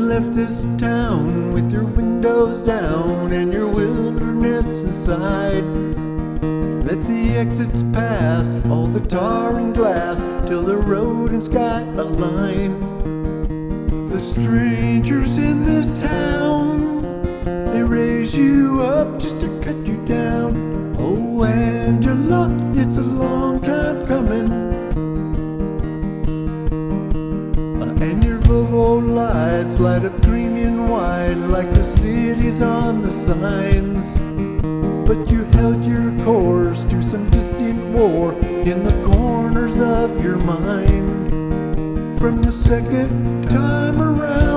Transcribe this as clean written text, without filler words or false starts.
left this town with your windows down and your wilderness inside. Let the exits pass, all the tar and glass, till the road and sky align. The strangers in this town, they raise you up just to cut you down. Oh, Angela, it's a long time coming. And your Volvo lights light up green and white like the cities on the signs. But you held your course to some distant war in the corners of your mind. From the second time around,